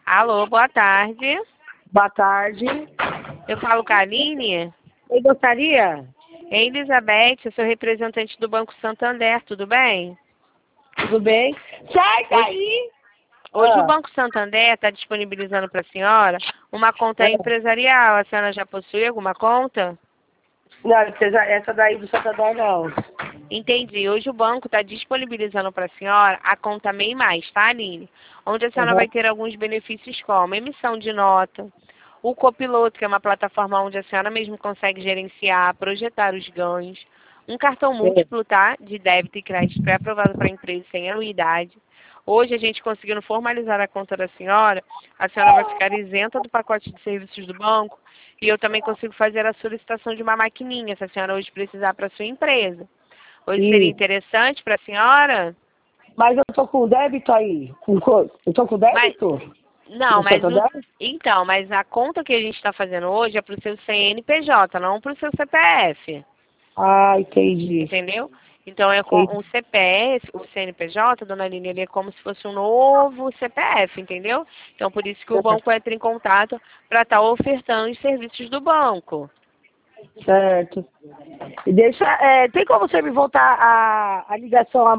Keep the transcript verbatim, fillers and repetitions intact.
Alô, boa tarde. Boa tarde. Eu falo com a Aline. Eu gostaria? É Elizabeth, eu sou representante do Banco Santander, tudo bem? Tudo bem? Sai Hoje, daí! hoje o Ah, Banco Santander está disponibilizando para a senhora uma conta ah. empresarial. A senhora já possui alguma conta? Não, essa essa daí do Santander não. Entendi. Hoje o banco está disponibilizando para a senhora a conta MEI Mais, tá, Aline? Onde a senhora Uhum. vai ter alguns benefícios como emissão de nota, o Copiloto, que é uma plataforma onde a senhora mesmo consegue gerenciar, projetar os ganhos, um cartão múltiplo, tá, de débito e crédito pré-aprovado para a empresa sem anuidade. Hoje a gente conseguindo formalizar a conta da senhora, a senhora vai ficar isenta do pacote de serviços do banco e eu também consigo fazer a solicitação de uma maquininha, se a senhora hoje precisar para a sua empresa. Hoje seria Sim. interessante para a senhora? Mas eu tô com débito aí. Com co- Eu tô com Mas, débito? não, No mas o, Santander? então, mas a conta que a gente está fazendo hoje é para o seu C N P J, não para o seu C P F, Ah, entendi. entendeu? Então é com o Entendi. C P F, o C N P J, dona Aline, ele é como se fosse um novo C P F, entendeu? Então por isso que o banco entra em contato para estar ofertando os serviços do banco. Certo. E deixa, é, tem como você me voltar a, a ligação